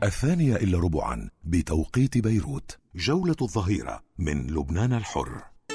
2:15 بتوقيت بيروت. جولة الظهيرة من لبنان الحر.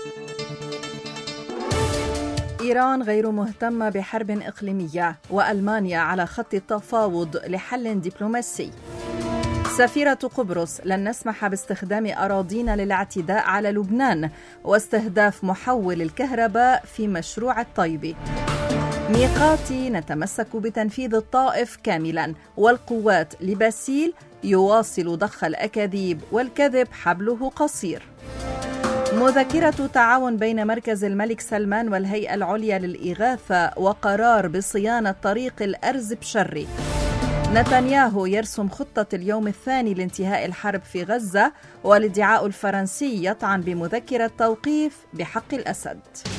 إيران غير مهتمة بحرب إقليمية، وألمانيا على خط التفاوض لحل دبلوماسي. سفيرة قبرص: لن نسمح باستخدام أراضينا للاعتداء على لبنان، واستهداف محول الكهرباء في مشروع الطيبي. ميقاتي: نتمسك بتنفيذ الطائف كاملا، والقوات لباسيل يواصل ضخ الأكاذيب، والكذب حبله قصير. مذكرة تعاون بين مركز الملك سلمان والهيئة العليا للإغاثة، وقرار بصيانة طريق الأرز بشري. نتنياهو يرسم خطة اليوم الثاني لانتهاء الحرب في غزة، والادعاء الفرنسي يطعن بمذكرة توقيف بحق الأسد.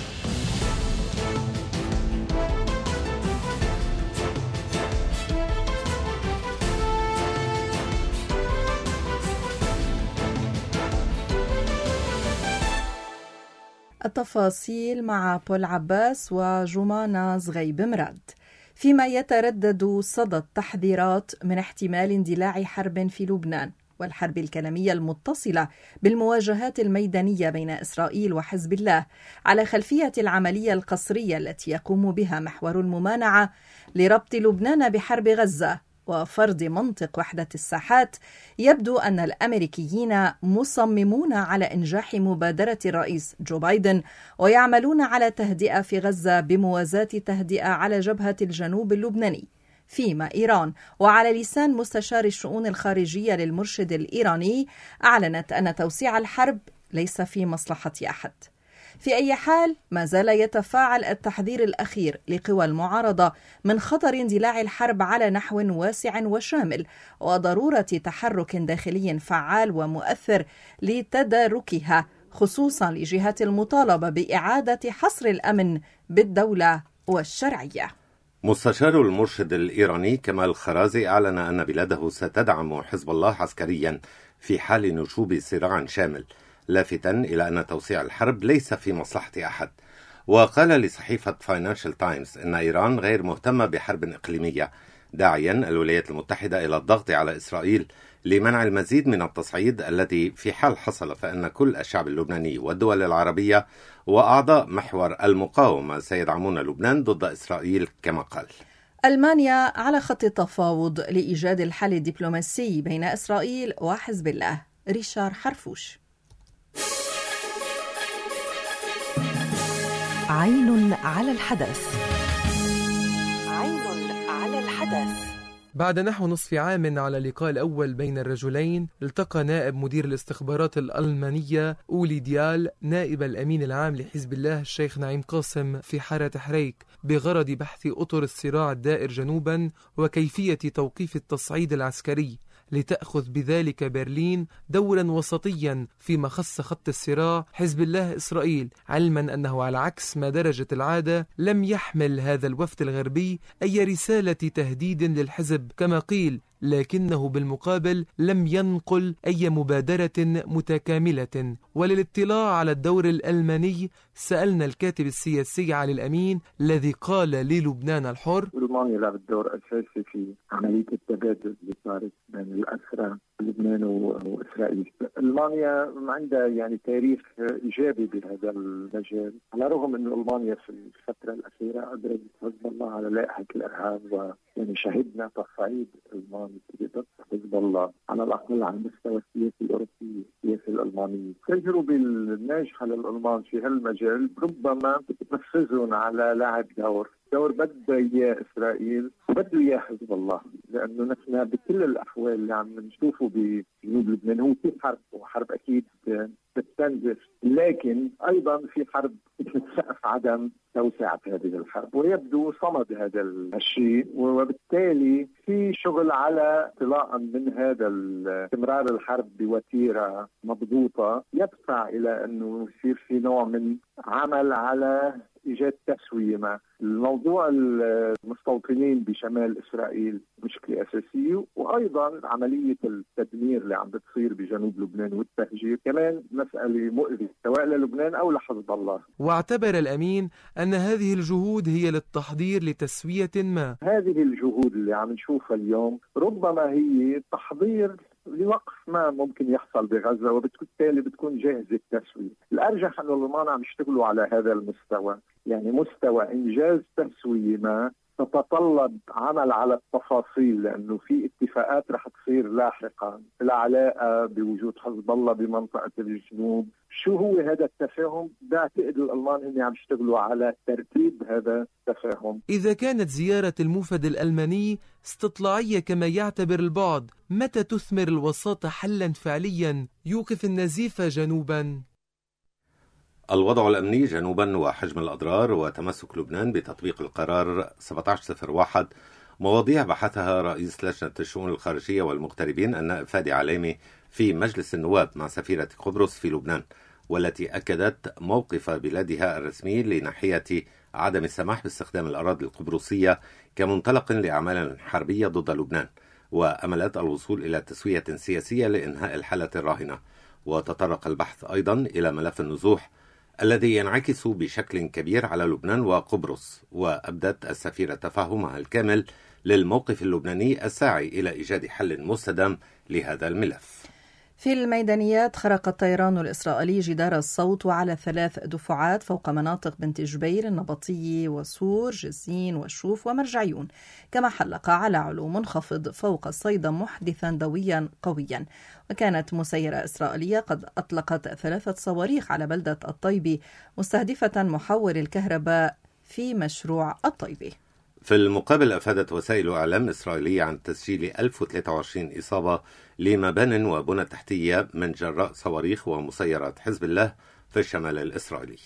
التفاصيل مع بول عباس وجمانة زغيب مراد. فيما يتردد صدى التحذيرات من احتمال اندلاع حرب في لبنان والحرب الكلامية المتصلة بالمواجهات الميدانية بين إسرائيل وحزب الله على خلفية العملية القسرية التي يقوم بها محور الممانعة لربط لبنان بحرب غزة وفرض منطق وحدة الساحات، يبدو أن الأمريكيين مصممون على إنجاح مبادرة الرئيس جو بايدن، ويعملون على تهدئة في غزة بموازاة تهدئة على جبهة الجنوب اللبناني. فيما إيران وعلى لسان مستشار الشؤون الخارجية للمرشد الإيراني أعلنت أن توسيع الحرب ليس في مصلحة أحد. في أي حال، ما زال يتفاعل التحذير الأخير لقوى المعارضة من خطر اندلاع الحرب على نحو واسع وشامل، وضرورة تحرك داخلي فعال ومؤثر لتداركها، خصوصا لجهات المطالبة بإعادة حصر الأمن بالدولة والشرعية. مستشار المرشد الإيراني كمال خرازي أعلن أن بلاده ستدعم حزب الله عسكريا في حال نشوب صراع شامل، لافتا إلى أن توسيع الحرب ليس في مصلحة أحد. وقال لصحيفة فاينانشال تايمز أن إيران غير مهتمة بحرب إقليمية، داعيا الولايات المتحدة إلى الضغط على إسرائيل لمنع المزيد من التصعيد الذي في حال حصل فإن كل الشعب اللبناني والدول العربية وأعضاء محور المقاومة سيدعمون لبنان ضد إسرائيل كما قال. ألمانيا على خط التفاوض لإيجاد الحل الدبلوماسي بين إسرائيل وحزب الله. ريشار حرفوش. عين على الحدث. عين على الحدث. بعد نحو نصف عام على اللقاء الأول بين الرجلين، التقى نائب مدير الاستخبارات الألمانية أولي ديال نائب الأمين العام لحزب الله الشيخ نعيم قاسم في حارة حريك بغرض بحث أطر الصراع الدائر جنوبا وكيفية توقيف التصعيد العسكري، لتأخذ بذلك برلين دورا وسطيا فيما خص خط الصراع حزب الله إسرائيل، علما أنه على عكس ما درجت العادة لم يحمل هذا الوفد الغربي أي رسالة تهديد للحزب كما قيل، لكنه بالمقابل لم ينقل أي مبادرة متكاملة. وللاطلاع على الدور الألماني سألنا الكاتب السياسي علي الأمين الذي قال للبنان الحر: ألمانيا لعبت دور أساسي في عملية التبادل اللي صارت بين الأسرى لبنان وإسرائيل. ألمانيا عندها تاريخ إيجابي بهذا المجال، على الرغم أن ألمانيا في الفترة الأخيرة أدرجت حزب الله على لائحة الإرهاب، شهدنا تصعيد ألماني ضد حزب الله على الأقل على مستوى السياسي الأوروبي السياسي الألماني. التجربة الناجحة للألمان في هالمجال ربما تحفزهم على لعب دور بده إياه إسرائيل وبده إياه حزب الله، لأنه نحن بكل الأحوال اللي عم نشوفه بجنوب لبنان هو في حرب، وحرب أكيد بتستنزف، لكن أيضا في حرب بتسقف عدم توسعة هذه الحرب، ويبدو صمد هذا الشيء، وبالتالي في شغل على انطلاقا من هذا استمرار الحرب بوتيرة مضبوطة يدفع إلى أنه يصير في نوع من عمل على إيجاد تسوية مع الموضوع. المستوطنين بشمال إسرائيل مشكلة أساسية، وأيضا عملية التدمير اللي عم بتصير بجنوب لبنان والتهجير كمان مسألة مؤذية سواء للبنان أو لحزب الله. واعتبر الأمين أن هذه الجهود هي للتحضير لتسوية ما. هذه الجهود اللي عم نشوفها اليوم ربما هي تحضير لوقف ما ممكن يحصل بغزة، وبالتالي بتكون جاهزة التسوية. الأرجح أن الألمان عم يشتغلوا على هذا المستوى، يعني مستوى إنجاز تسوية ما تتطلب عمل على التفاصيل، لأنه في اتفاقات رح تصير لاحقا العلاقة بوجود حزب الله بمنطقة الجنوب. شو هو هذا التفاهم؟ بعتقد الألمان هم عم يشتغلوا على ترتيب هذا التفاهم. إذا كانت زيارة الموفد الألماني استطلاعية كما يعتبر البعض، متى تثمر الوساطة حلا فعليا يوقف النزيف جنوبا؟ الوضع الأمني جنوبا وحجم الأضرار وتمسك لبنان بتطبيق القرار 1701 مواضيع بحثها رئيس لجنة الشؤون الخارجية والمغتربين النائب فادي عليمي في مجلس النواب مع سفيرة قبرص في لبنان، والتي أكدت موقف بلادها الرسمي لناحية عدم السماح باستخدام الأراضي القبرصية كمنطلق لأعمال حربية ضد لبنان، وأملت الوصول إلى تسوية سياسية لإنهاء الحالة الراهنة. وتطرق البحث أيضا إلى ملف النزوح الذي ينعكس بشكل كبير على لبنان وقبرص، وأبدت السفيرة تفهمها الكامل للموقف اللبناني الساعي إلى إيجاد حل مستدام لهذا الملف. في الميدانيات خرق الطيران الإسرائيلي جدار الصوت وعلى 3 دفعات فوق مناطق بنت جبير، النبطية وسور، جزين وشوف ومرجعيون، كما حلق على علو منخفض فوق الصيدا محدثا دويا قويا. وكانت مسيرة إسرائيلية قد أطلقت 3 صواريخ على بلدة الطيبي مستهدفة محول الكهرباء في مشروع الطيبي. في المقابل أفادت وسائل إعلام إسرائيلية عن تسجيل 1023 إصابة لمبان وبنى تحتية من جراء صواريخ ومسيرات حزب الله في الشمال الإسرائيلي.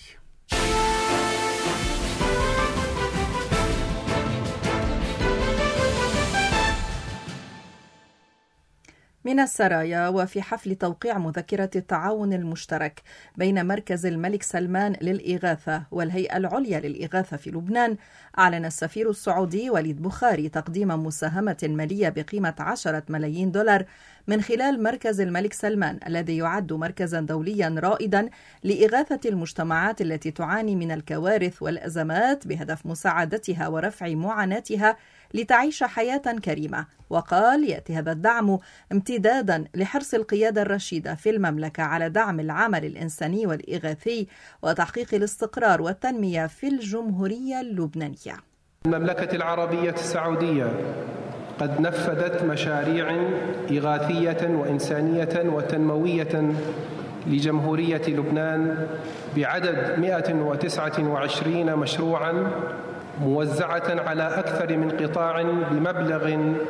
من السرايا، وفي حفل توقيع مذكرة التعاون المشترك بين مركز الملك سلمان للإغاثة والهيئة العليا للإغاثة في لبنان، أعلن السفير السعودي وليد بخاري تقديم مساهمة مالية بقيمة 10 ملايين دولار من خلال مركز الملك سلمان، الذي يعد مركزا دوليا رائدا لإغاثة المجتمعات التي تعاني من الكوارث والأزمات بهدف مساعدتها ورفع معاناتها لتعيش حياة كريمة. وقال يأتي هذا الدعم امتدادا لحرص القيادة الرشيدة في المملكة على دعم العمل الإنساني والإغاثي وتحقيق الاستقرار والتنمية في الجمهورية اللبنانية. المملكة العربية السعودية قد نفذت مشاريع إغاثية وإنسانية وتنموية لجمهورية لبنان بعدد 129 مشروعا موزعة على أكثر من قطاع بمبلغ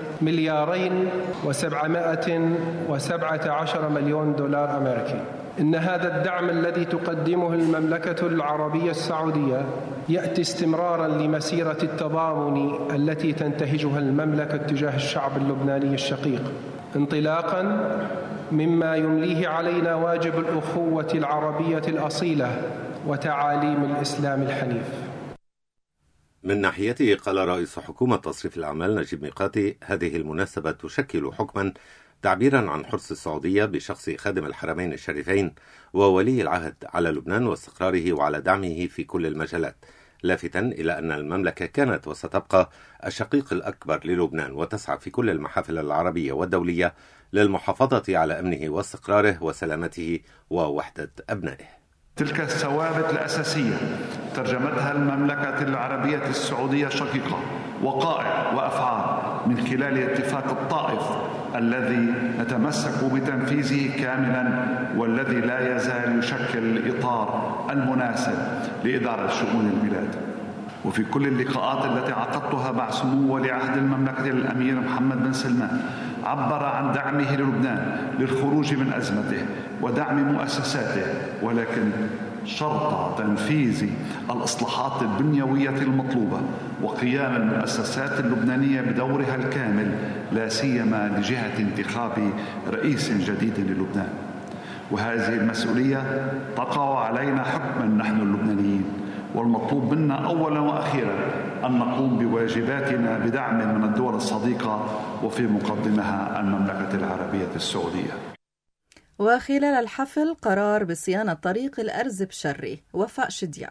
2,717 مليون دولار أمريكي. إن هذا الدعم الذي تقدمه المملكة العربية السعودية يأتي استمرارا لمسيرة التضامن التي تنتهجها المملكة تجاه الشعب اللبناني الشقيق، انطلاقا مما يمليه علينا واجب الأخوة العربية الأصيلة وتعاليم الإسلام الحنيف. من ناحيته قال رئيس حكومة تصريف الأعمال نجيب ميقاتي: هذه المناسبة تشكل حكما تعبيرا عن حرص السعودية بشخص خادم الحرمين الشريفين وولي العهد على لبنان واستقراره وعلى دعمه في كل المجالات، لافتا إلى أن المملكة كانت وستبقى الشقيق الأكبر للبنان وتسعى في كل المحافل العربية والدولية للمحافظة على أمنه واستقراره وسلامته ووحدة أبنائه. تلك الثوابت الأساسية ترجمتها المملكة العربية السعودية شقيقة وقائع وأفعال من خلال اتفاق الطائف الذي نتمسك بتنفيذه كاملا، والذي لا يزال يشكل الإطار المناسب لإدارة شؤون البلاد. وفي كل اللقاءات التي عقدتها مع سمو ولي عهد المملكة الأمير محمد بن سلمان عبر عن دعمه للبنان للخروج من أزمته ودعم مؤسساته، ولكن شرط تنفيذ الإصلاحات البنيوية المطلوبة وقيام المؤسسات اللبنانية بدورها الكامل، لا سيما لجهة انتخاب رئيس جديد للبنان. وهذه المسؤولية تقع علينا حكما نحن اللبنانيين، والمطلوب منا أولا وأخيرا أن نقوم بواجباتنا بدعم من الدول الصديقة وفي مقدمها المملكة العربية السعودية. وخلال الحفل قرار بصيانة طريق الأرز بشري. وفاء شدياء.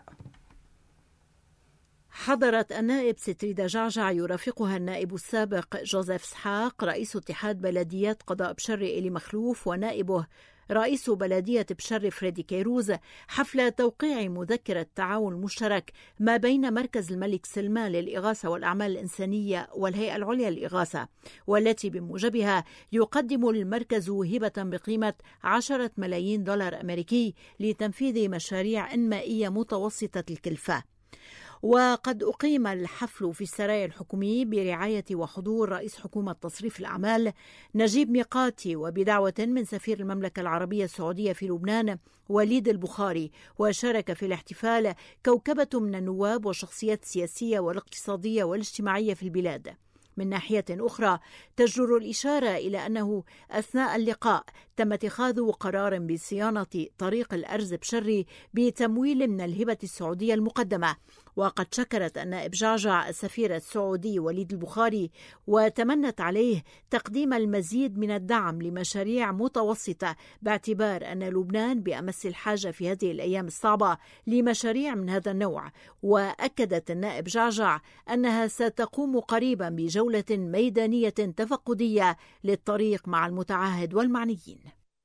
حضرت النائب ستريدا جعجع يرافقها النائب السابق جوزيف اسحاق رئيس اتحاد بلديات قضاء بشري إلي مخلوف ونائبه رئيس بلدية بشري فريدي كيروز حفل توقيع مذكرة تعاون مشترك ما بين مركز الملك سلمان للإغاثة والأعمال الإنسانية والهيئة العليا للإغاثة، والتي بموجبها يقدم المركز هبة بقيمة 10 ملايين دولار أمريكي لتنفيذ مشاريع إنمائية متوسطة الكلفة. وقد أقيم الحفل في السرايا الحكومي برعاية وحضور رئيس حكومة تصريف الأعمال نجيب ميقاتي وبدعوة من سفير المملكة العربية السعودية في لبنان وليد البخاري. وشارك في الاحتفال كوكبة من النواب والشخصيات السياسية والاقتصادية والاجتماعية في البلاد. من ناحية أخرى تجدر الإشارة إلى أنه أثناء اللقاء تم اتخاذ قرار بصيانة طريق الأرز بشري بتمويل من الهبة السعودية المقدمة. وقد شكرت النائب جعجع السفير السعودي وليد البخاري وتمنت عليه تقديم المزيد من الدعم لمشاريع متوسطة، باعتبار أن لبنان بأمس الحاجة في هذه الأيام الصعبة لمشاريع من هذا النوع. وأكدت النائب جعجع أنها ستقوم قريبا بجولة ميدانية تفقدية للطريق مع المتعهد والمعنيين.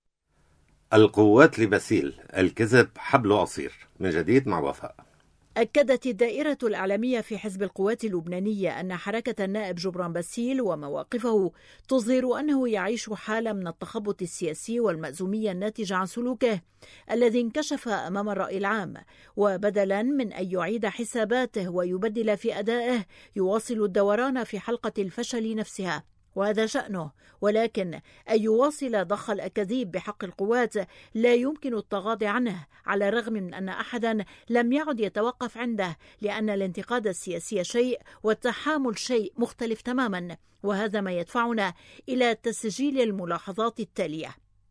القوات لباسيل، الكذب حبل قصير. من جديد مع وفاء. أكدت الدائرة الإعلامية في حزب القوات اللبنانية أن حركة النائب جبران باسيل ومواقفه تظهر أنه يعيش حالة من التخبط السياسي والمأزومية الناتجة عن سلوكه الذي انكشف أمام الرأي العام، وبدلا من أن يعيد حساباته ويبدل في أدائه يواصل الدوران في حلقة الفشل نفسها، وهذا شأنه. ولكن أن يواصل ضخ الأكاذيب بحق القوات لا يمكن التغاضي عنه، على الرغم من أن أحدا لم يعد يتوقف عنده، لأن الانتقاد السياسي شيء والتحامل شيء مختلف تماما. وهذا ما يدفعنا إلى تسجيل الملاحظات التالية.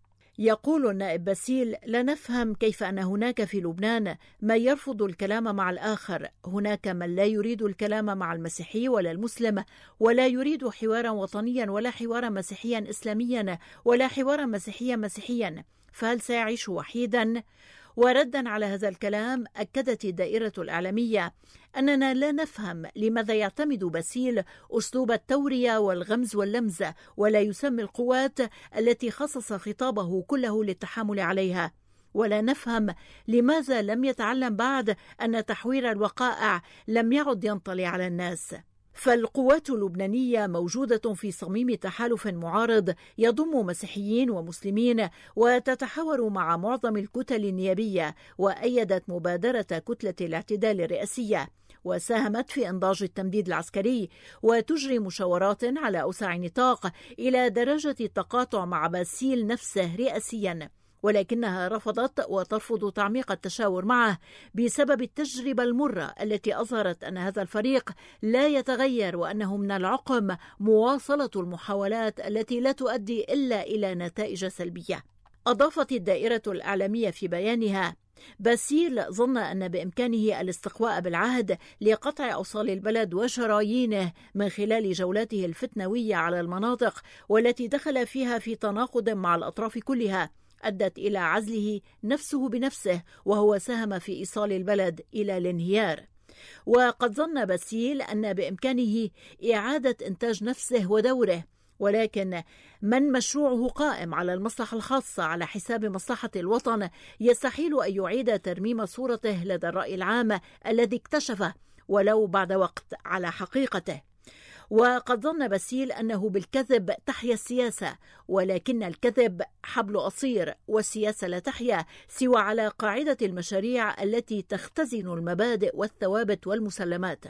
يقول النائب باسيل: لا نفهم كيف أن هناك في لبنان من يرفض الكلام مع الآخر، هناك من لا يريد الكلام مع المسيحي ولا المسلم، ولا يريد حوارا وطنيا ولا حوارا مسيحيا إسلاميا ولا حوارا مسيحيا مسيحيا، فهل سيعيش وحيدا؟ وردا على هذا الكلام أكدت الدائرة الإعلامية أننا لا نفهم لماذا يعتمد باسيل أسلوب التورية والغمز واللمز ولا يسمي القوات التي خصص خطابه كله للتحامل عليها، ولا نفهم لماذا لم يتعلم بعد أن تحوير الوقائع لم يعد ينطلي على الناس. فالقوات اللبنانية موجودة في صميم تحالف معارض يضم مسيحيين ومسلمين، وتتحاور مع معظم الكتل النيابية، وأيدت مبادرة كتلة الاعتدال الرئاسية، وساهمت في إنضاج التمديد العسكري، وتجري مشاورات على أوسع نطاق إلى درجة التقاطع مع باسيل نفسه رئاسيا، ولكنها رفضت وترفض تعميق التشاور معه بسبب التجربة المرة التي أظهرت أن هذا الفريق لا يتغير، وأنه من العقم مواصلة المحاولات التي لا تؤدي إلا إلى نتائج سلبية. أضافت الدائرة الإعلامية في بيانها: باسيل ظن أن بإمكانه الاستقواء بالعهد لقطع أوصال البلد وشرايينه من خلال جولاته الفتنوية على المناطق، والتي دخل فيها في تناقض مع الأطراف كلها، أدت إلى عزله نفسه بنفسه، وهو ساهم في إيصال البلد إلى الانهيار. وقد ظن باسيل أن بإمكانه إعادة إنتاج نفسه ودوره، ولكن من مشروعه قائم على المصلحة الخاصة على حساب مصلحة الوطن يستحيل أن يعيد ترميم صورته لدى الرأي العام الذي اكتشفه ولو بعد وقت على حقيقته. وقد ظن باسيل أنه بالكذب تحيا السياسة، ولكن الكذب حبل قصير، والسياسة لا تحيا سوى على قاعدة المشاريع التي تختزن المبادئ والثوابت والمسلمات.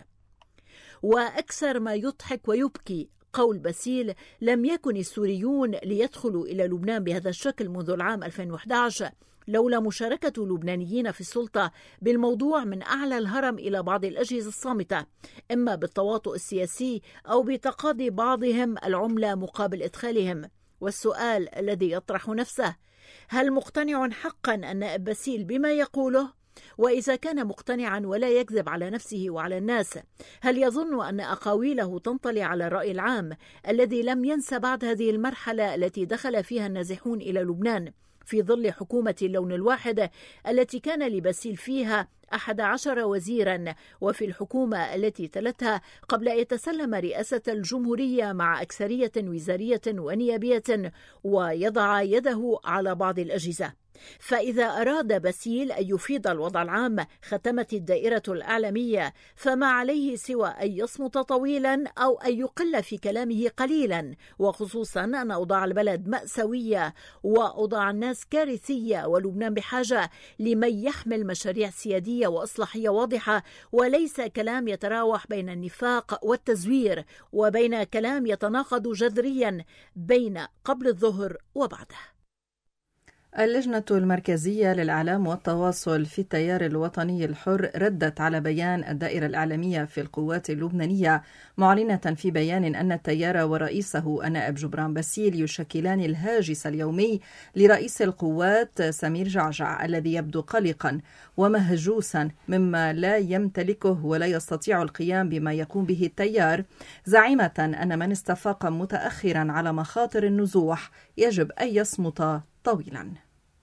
وأكثر ما يضحك ويبكي قول باسيل: لم يكن السوريون ليدخلوا إلى لبنان بهذا الشكل منذ العام 2011 لولا مشاركة اللبنانيين في السلطة بالموضوع من أعلى الهرم إلى بعض الأجهزة الصامتة، إما بالتواطؤ السياسي أو بتقاضي بعضهم العملة مقابل إدخالهم. والسؤال الذي يطرح نفسه: هل مقتنع حقا النائب باسيل بما يقوله؟ وإذا كان مقتنعا ولا يكذب على نفسه وعلى الناس، هل يظن أن أقاويله تنطلي على الرأي العام الذي لم ينس بعد هذه المرحلة التي دخل فيها النازحون إلى لبنان في ظل حكومة اللون الواحد التي كان لباسيل فيها 11 وزيرا، وفي الحكومة التي تلتها قبل أن يتسلم رئاسة الجمهورية مع أكثرية وزارية ونيابية ويضع يده على بعض الأجهزة؟ فإذا أراد باسيل أن يفيد الوضع العام ختمت الدائرة الإعلامية، فما عليه سوى أن يصمت طويلا أو أن يقل في كلامه قليلا، وخصوصا أن أوضاع البلد مأساوية وأوضاع الناس كارثية، ولبنان بحاجة لمن يحمل مشاريع سيادية وإصلاحية واضحة، وليس كلام يتراوح بين النفاق والتزوير وبين كلام يتناقض جذريا بين قبل الظهر وبعده. اللجنة المركزية للإعلام والتواصل في التيار الوطني الحر ردت على بيان الدائرة الإعلامية في القوات اللبنانية، معلنة في بيان أن التيار ورئيسه النائب جبران باسيل يشكلان الهاجس اليومي لرئيس القوات سمير جعجع، الذي يبدو قلقا ومهجوسا مما لا يمتلكه ولا يستطيع القيام بما يقوم به التيار، زعيمة أن من استفاق متأخرا على مخاطر النزوح يجب أن يصمت طويلا.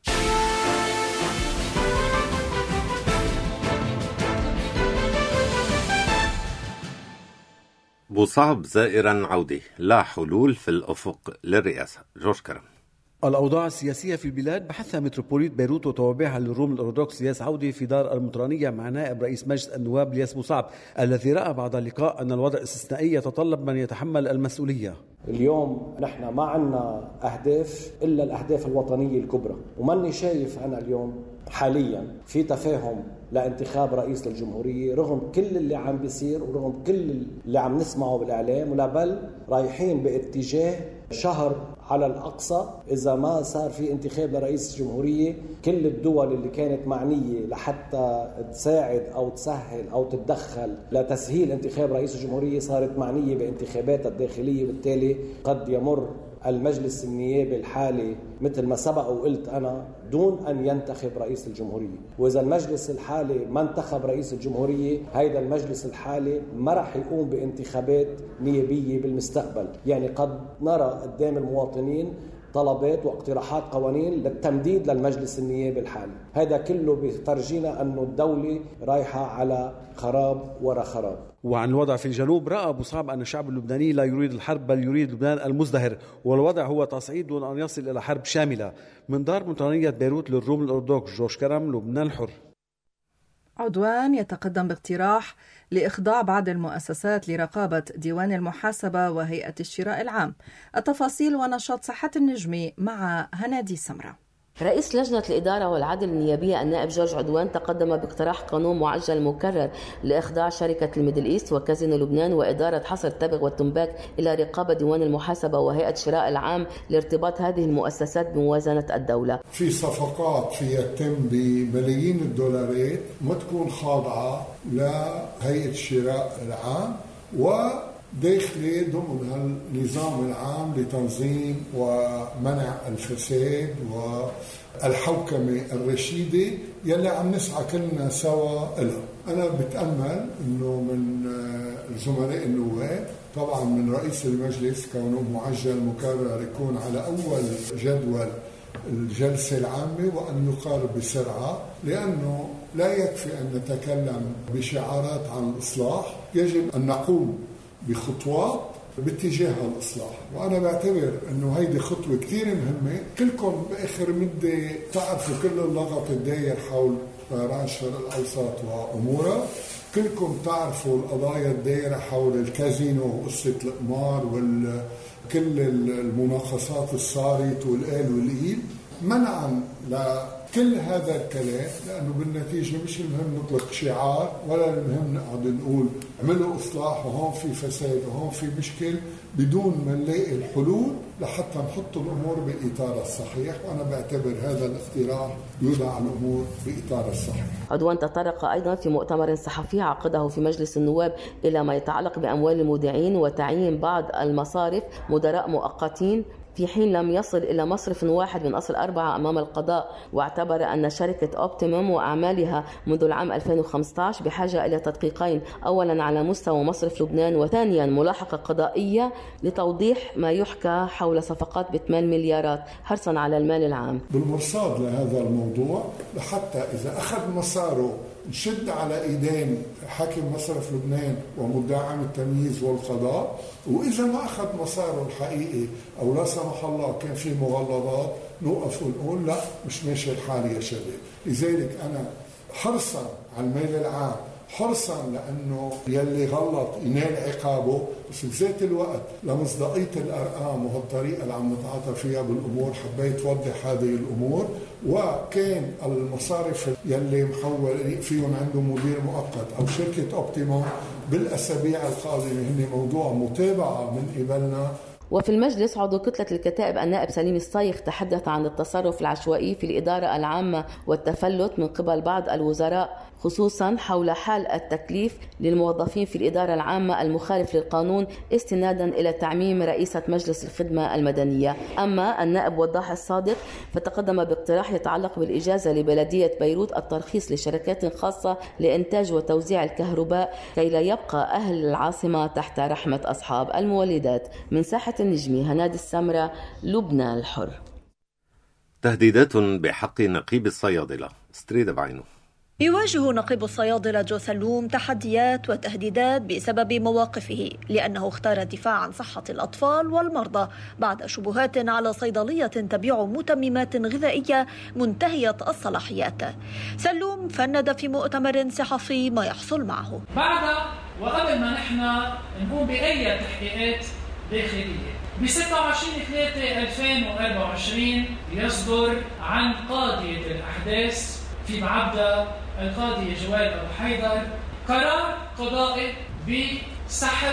بوصعب زائرا عودي، لا حلول في الأفق للرئاسة. جورج كرم. الأوضاع السياسية في البلاد بحثها متروبوليت بيروت وتوابعها للروم الأرثوذكس الياس عودي في دار المطرانية مع نائب رئيس مجلس النواب الياس بوصعب، الذي رأى بعد اللقاء أن الوضع الاستثنائي يتطلب من يتحمل المسؤولية. اليوم نحن ما عنا أهداف إلا الأهداف الوطنية الكبرى، وماني شايف أنا اليوم حاليا في تفاهم لانتخاب رئيس للجمهورية رغم كل اللي عم بيصير ورغم كل اللي عم نسمعه بالإعلام، ولا بل رايحين باتجاه شهر على الأقصى إذا ما صار في انتخاب لرئيس الجمهورية. كل الدول اللي كانت معنية لحتى تساعد أو تسهل أو تتدخل لتسهيل انتخاب رئيس الجمهورية صارت معنية بانتخاباتها الداخلية، بالتالي قد يمر المجلس النيابي الحالي مثل ما سبق وقلت أنا دون أن ينتخب رئيس الجمهورية. وإذا المجلس الحالي ما انتخب رئيس الجمهورية، هيدا المجلس الحالي ما رح يقوم بانتخابات نيابية بالمستقبل. يعني قد نرى قدام المواطنين طلبات واقتراحات قوانين للتمديد للمجلس النيابي الحالي. هذا كله بيترجينا أنه الدولة رايحة على خراب وراء خراب. وعن الوضع في الجنوب رأى بوصعب أن الشعب اللبناني لا يريد الحرب بل يريد لبنان المزدهر، والوضع هو تصعيد دون أن يصل إلى حرب شاملة. من دار مطرانية بيروت للروم الأرثوذكس، جورج كرم، لبنان الحر. عدوان يتقدم باقتراح لإخضاع بعض المؤسسات لرقابة ديوان المحاسبة وهيئة الشراء العام. التفاصيل ونشاط صحة النجمي مع هنادي سمرة. رئيس لجنة الإدارة والعدل النيابية النائب جورج عدوان تقدم باقتراح قانون معجل مكرر لإخضاع شركة الميدل إيست وكازينو لبنان وإدارة حصر التبغ والتنباك إلى رقابة ديوان المحاسبة وهيئة الشراء العام لارتباط هذه المؤسسات بموازنة الدولة. في صفقات فيها تتم بملايين الدولارات ما تكون خاضعة لهيئة الشراء العام وداخلي ضمن النظام العام لتنظيم ومنع الفساد والحوكمة الرشيدة يلي عم نسعى كلنا سوا لها. أنا بتأمل أنه من الزملاء النواب، طبعا من رئيس المجلس كونه معجل مكرر، يكون على أول جدول الجلسة العامة وأن يقارب بسرعة، لأنه لا يكفي أن نتكلم بشعارات عن الإصلاح، يجب أن نقوم بخطوات باتجاه الإصلاح. وأنا بعتبر أنه هيدي خطوة كتير مهمة. كلكم بآخر مدة تعرفوا كل اللغط الداير حول طيران الشرق الأوسط وأمورها، كلكم تعرفوا القضايا الدايرة حول الكازينو وقصة القمار وكل المناقصات الصارت والقال والقيل. منعا لكل هذا الكلام، لأنه بالنتيجة مش المهم نطلق شعار ولا المهم نقعد نقول عملوا إصلاح وهون في فساد وهون في مشكل بدون ما نلاقي الحلول لحتى نحط الأمور بإطار الصحيح. وأنا بعتبر هذا الاقتراح يوضع الأمور بإطار الصحيح. عدوان تطرق أيضا في مؤتمر صحفي عقده في مجلس النواب إلى ما يتعلق بأموال المودعين وتعيين بعض المصارف مدراء مؤقتين في حين لم يصل إلى مصرف واحد من أصل 4 أمام القضاء، واعتبر أن شركة أوبتيموم وأعمالها منذ العام 2015 بحاجة إلى تدقيقين، أولا على مستوى مصرف لبنان، وثانيا ملاحقة قضائية لتوضيح ما يحكى حول صفقات ب8 مليارات حرصا على المال العام. بالمرصاد لهذا الموضوع لحتى إذا أخذ مساره نشد على إيدين حاكم مصرف لبنان ومدعي عام التمييز والقضاء، وإذا ما أخذ مساره الحقيقي أو لا سمح الله كان في مغالطات نوقف ونقول لا مش ماشي الحال يا شباب. لذلك أنا حرصا على المال العام، حرصا لأنه يلي غلط ينال عقابه، بس بذات الوقت لمصداقية الأرقام وهالطريقة اللي عم نتعاطى فيها بالأمور حبيت توضح هذه الأمور. وكان المصارف يلي محول فيهم عندهم مدير مؤقت أو شركة أوبتيموم بالأسابيع القادمة هن موضوع متابعة من قبلنا. وفي المجلس عضو كتلة الكتائب النائب سليم الصايغ تحدث عن التصرف العشوائي في الإدارة العامة والتفلت من قبل بعض الوزراء، خصوصا حول حال التكليف للموظفين في الإدارة العامة المخالف للقانون استنادا إلى تعميم رئيسة مجلس الخدمة المدنية. أما النائب وضاح الصادق فتقدم باقتراح يتعلق بالإجازة لبلدية بيروت الترخيص لشركات خاصة لإنتاج وتوزيع الكهرباء كي لا يبقى أهل العاصمة تحت رحمة أصحاب المولدات. من ساحة النجمي هنادي السمرة، لبنان الحر. تهديدات بحق نقيب الصيادلة، ستريد بعينه. يواجه نقيب الصيادلة جو سلوم تحديات وتهديدات بسبب مواقفه، لأنه اختار الدفاع عن صحة الأطفال والمرضى بعد شبهات على صيدلية تبيع متممات غذائية منتهية الصلاحيات. سلوم فند في مؤتمر صحفي ما يحصل معه بعد وقبل ما نحن نقوم بأي تحقيقات داخلية. ب 26/3/2024 يصدر عن قاضية الأحداث في معبد القاضي جوال أبو حيدر قرار قضائي بسحب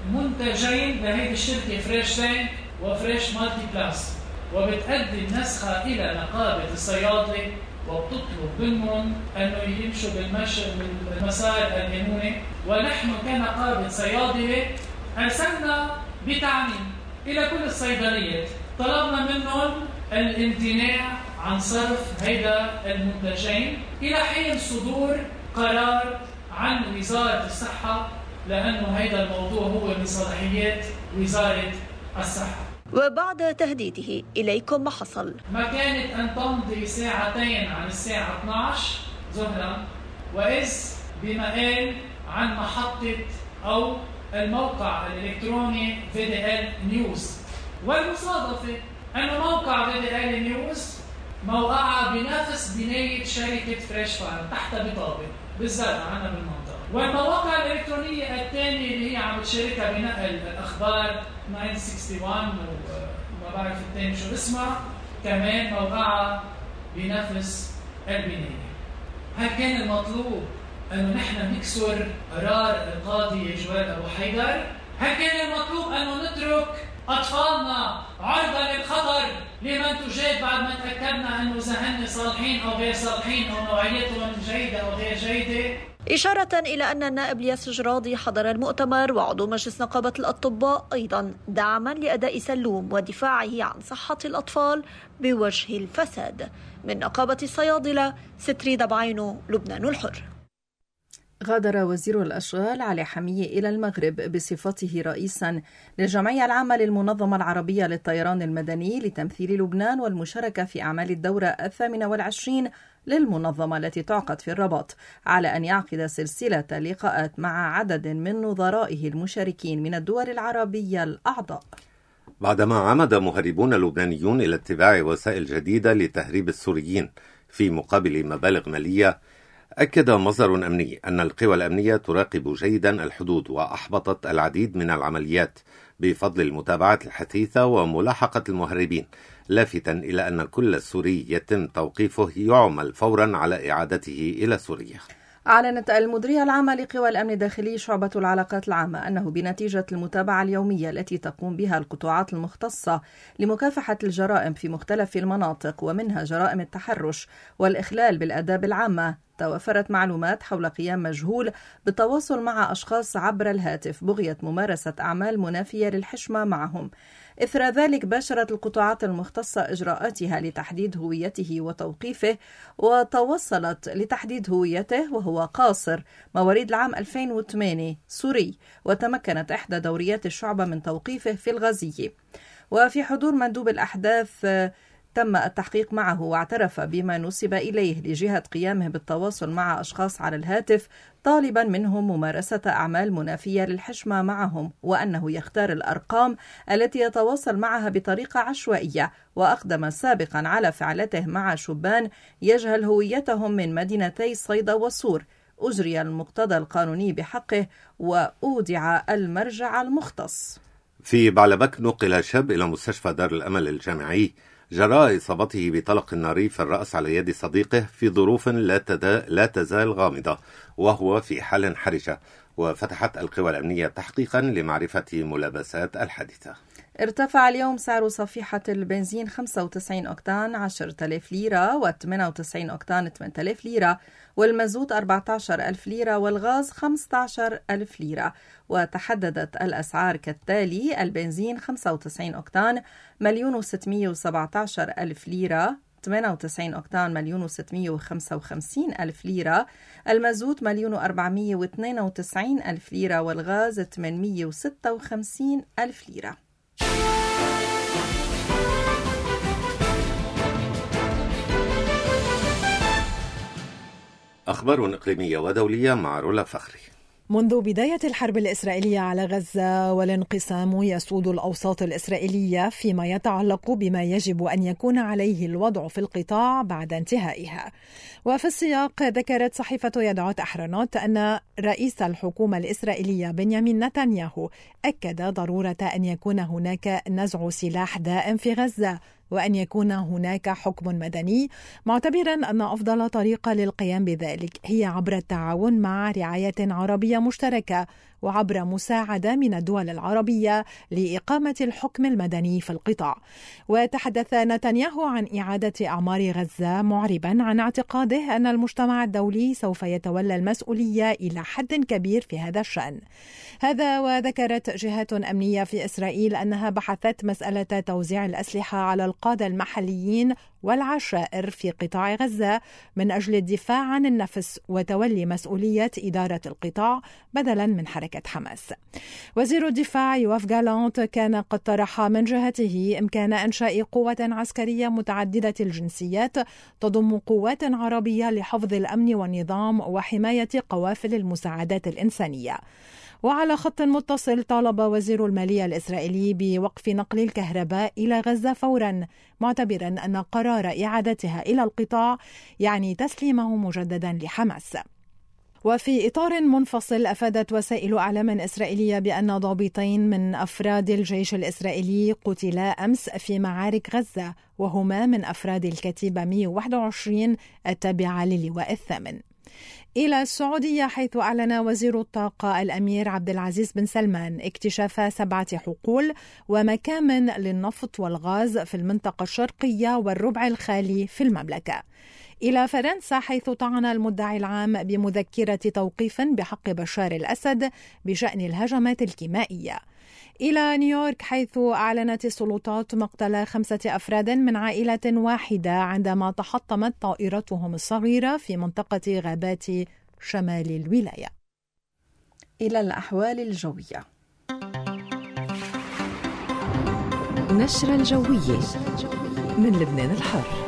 منتجين لهذه الشركة فريش تانك وفريش مالتي بلاس، وبتقدم نسخة إلى نقابة الصيادلة وبتطلب منهم أنه يمشوا بالمسار القانوني. ونحن كنقابة صيادلة أرسلنا بتعميم إلى كل الصيدليات، طلبنا منهم الامتناع عن صرف هيدا المنتجين إلى حين صدور قرار عن وزارة الصحة، لأنه هيدا الموضوع هو من صلاحيات وزارة الصحة. وبعد تهديده إليكم ما حصل؟ ما كانت أن تمضي ساعتين عن الساعة 12 ظهرا وإذ بمقال عن محطة أو الموقع الإلكتروني VDL نيوز، والمصادفة أن موقع VDL نيوز موقعها بنفس بناية شركة فريش فارم تحت بطابة بالزرع عنا بالمنطقة. والمواقع الإلكترونية الثانية اللي هي عم تشاركها بنقل الأخبار 961 وما بعرف الثاني شو اسمها كمان موقعها بنفس البناية. هل كان المطلوب أنه نحن نكسر قرار القاضي جوال أبو حيدر؟ هل كان المطلوب أنه نترك أطفالنا عرضة للخطر لمنتوجات بعد ما تأكدنا أنه إذا هن صالحين أو غير صالحين أو نوعيتهم جيدة أو غير جيدة؟ إشارة إلى أن النائب الياس جرادي حضر المؤتمر وعضو مجلس نقابة الأطباء أيضا دعما لأداء سلوم ودفاعه عن صحة الأطفال بوجه الفساد. من نقابة الصيادلة، ستريد بعينه، لبنان الحر. غادر وزير الأشغال علي حمية إلى المغرب بصفته رئيسا للجمعية العامة للمنظمة العربية للطيران المدني لتمثيل لبنان والمشاركة في أعمال الدورة 28 للمنظمة التي تعقد في الرباط، على أن يعقد سلسلة لقاءات مع عدد من نظرائه المشاركين من الدول العربية الأعضاء. بعدما عمد مهربون لبنانيون إلى اتباع وسائل جديدة لتهريب السوريين في مقابل مبالغ مالية، أكد مصدر أمني أن القوى الأمنية تراقب جيدا الحدود وأحبطت العديد من العمليات بفضل المتابعة الحثيثة وملاحقة المهربين، لافتا إلى أن كل سوري يتم توقيفه يعمل فورا على إعادته إلى سوريا. أعلنت المديرية العامة لقوى الأمن الداخلي شعبة العلاقات العامة أنه بنتيجة المتابعة اليومية التي تقوم بها القطاعات المختصة لمكافحة الجرائم في مختلف المناطق ومنها جرائم التحرش والإخلال بالآداب العامة، توفرت معلومات حول قيام مجهول بالتواصل مع أشخاص عبر الهاتف بغية ممارسة أعمال منافية للحشمة معهم. إثر ذلك باشرت القطاعات المختصة إجراءاتها لتحديد هويته وتوقيفه، وتوصلت لتحديد هويته وهو قاصر مواليد العام 2008 سوري، وتمكنت إحدى دوريات الشعبة من توقيفه في الغازية. وفي حضور مندوب الأحداث تم التحقيق معه، واعترف بما نسب إليه لجهة قيامه بالتواصل مع أشخاص على الهاتف طالبا منهم ممارسة أعمال منافية للحشمة معهم، وأنه يختار الأرقام التي يتواصل معها بطريقة عشوائية، وأقدم سابقا على فعلته مع شبان يجهل هويتهم من مدينتي صيدا وصور. أجري المقتضى القانوني بحقه وأودع المرجع المختص. في بعلبك نقل شاب إلى مستشفى دار الأمل الجامعي جراء إصابته بطلق ناري في الرأس على يد صديقه في ظروف لا تزال غامضة، وهو في حال حرجة. وفتحت القوى الأمنية تحقيقا لمعرفة ملابسات الحادثة. ارتفع اليوم سعر صفيحة البنزين 95 أوكتان 10,000 ليرة، و98 أوكتان 8,000 ليرة، والمازوت 14,000 ليرة، والغاز 15,000 ليرة. وتحددت الأسعار كالتالي: البنزين 95 أوكتان 1,617,000 ليرة، 98 أوكتان 1,655,000 ليرة، المازوت 1,492,000 ليرة، والغاز 856,000 ليرة. أخبار إقليمية ودولية مع رولا فخري. منذ بداية الحرب الإسرائيلية على غزة والانقسام يسود الأوساط الإسرائيلية فيما يتعلق بما يجب أن يكون عليه الوضع في القطاع بعد انتهائها. وفي السياق ذكرت صحيفة يدعوت أحرنوت أن رئيس الحكومة الإسرائيلية بنيامين نتنياهو أكد ضرورة أن يكون هناك نزع سلاح دائم في غزة، وأن يكون هناك حكم مدني، معتبرا أن أفضل طريقة للقيام بذلك هي عبر التعاون مع رعاية عربية مشتركة وعبر مساعدة من الدول العربية لإقامة الحكم المدني في القطاع. وتحدث نتنياهو عن إعادة أعمار غزة، معربا عن اعتقاده أن المجتمع الدولي سوف يتولى المسؤولية إلى حد كبير في هذا الشأن. هذا وذكرت جهات أمنية في إسرائيل أنها بحثت مسألة توزيع الأسلحة على القادة المحليين والعشائر في قطاع غزة من أجل الدفاع عن النفس وتولي مسؤولية إدارة القطاع بدلا من حركة حماس. وزير الدفاع يوآف جالانت كان قد طرح من جهته إمكان إنشاء قوة عسكرية متعددة الجنسيات تضم قوات عربية لحفظ الأمن والنظام وحماية قوافل المساعدات الإنسانية. وعلى خط متصل طالب وزير المالية الإسرائيلي بوقف نقل الكهرباء إلى غزة فورا، معتبرا أن قرار إعادتها إلى القطاع يعني تسليمه مجددا لحماس. وفي إطار منفصل أفادت وسائل إعلام إسرائيلية بأن ضابطين من أفراد الجيش الإسرائيلي قتلا أمس في معارك غزة، وهما من أفراد الكتيبة 121 التابعة للواء الثامن. إلى السعودية، حيث أعلن وزير الطاقة الأمير عبد العزيز بن سلمان اكتشاف 7 حقول ومكامن للنفط والغاز في المنطقة الشرقية والربع الخالي في المملكة. إلى فرنسا، حيث طعن المدعي العام بمذكرة توقيف بحق بشار الأسد بشأن الهجمات الكيميائية. إلى نيويورك، حيث أعلنت السلطات مقتل 5 أفراد من عائلة واحدة عندما تحطمت طائرتهم الصغيرة في منطقة غابات شمال الولاية. إلى الأحوال الجوية. نشرة الجوية من لبنان الحر.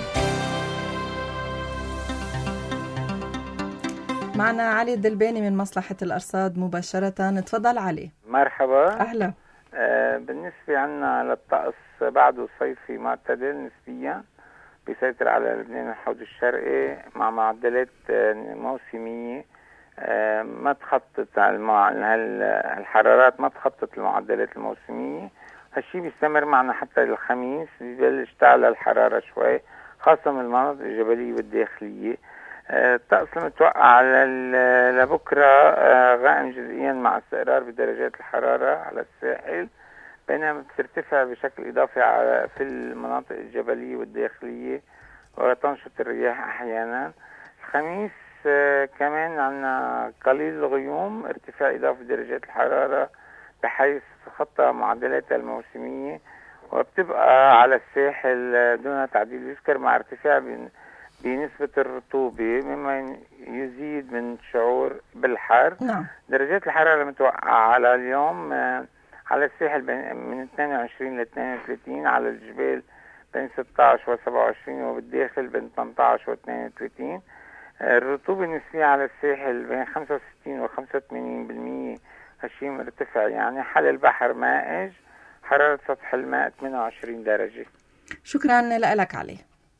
معنا علي الدلباني من مصلحة الأرصاد مباشرة. تفضل علي. مرحبا. أهلا. بالنسبة عنا للطقس بعده صيفي معتدل نسبيا بيسيطر على لبنان الحوض الشرقي مع معدلات موسمية ما تخطط الحرارات ما تخطط المعدلات الموسمية. هالشي بيستمر معنا حتى الخميس، بيبلش تعلى الحرارة شوي خاصة من المناطق الجبلية والداخلية. الطقس المتوقع على لبكرة غائم جزئيا مع استقرار بدرجات الحرارة على الساحل، بينما بترتفع بشكل إضافي في المناطق الجبلية والداخلية وتنشط الرياح أحيانا. الخميس كمان عنا قليل الغيوم، ارتفاع إضافي درجات الحرارة بحيث تتخطى معدلاتها الموسمية وبتبقى على الساحل دون تعديل. يذكر مع ارتفاع بنسبة الرطوبة مما يزيد من شعور بالحر. درجات الحرارة المتوقعة على اليوم على الساحل من 22 ل 32، على الجبال بين 16 و 27، وبالداخل بين 18 و 32. الرطوبة النسبية على الساحل بين 65 و 85%، هالشيء مرتفع يعني. حل البحر مائج، حرارة سطح الماء 28 درجة. شكرا لك علي.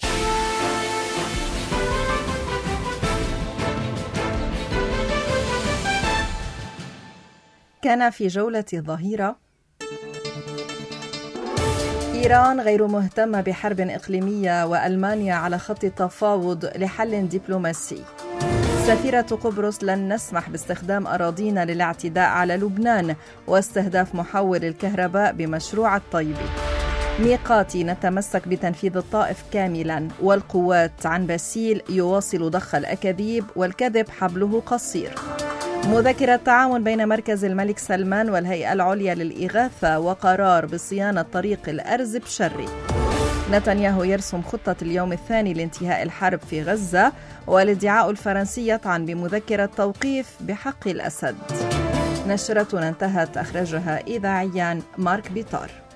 كان في جولة الظهيرة: إيران غير مهتمة بحرب إقليمية وألمانيا على خط التفاوض لحل دبلوماسي. سفيرة قبرص: لن نسمح باستخدام أراضينا للاعتداء على لبنان واستهداف محول الكهرباء بمشروع الطيبي. ميقاتي: نتمسك بتنفيذ الطائف كاملا، والقوات عن باسيل يواصل ضخ الأكاذيب والكذب حبله قصير. مذكرة تعاون بين مركز الملك سلمان والهيئة العليا للإغاثة، وقرار بصيانة طريق الأرز بشري. نتنياهو يرسم خطة اليوم الثاني لانتهاء الحرب في غزة، والادعاء الفرنسي يطعن بمذكرة توقيف بحق الأسد. نشرتنا انتهت، أخرجها إذاعيا مارك بيطار.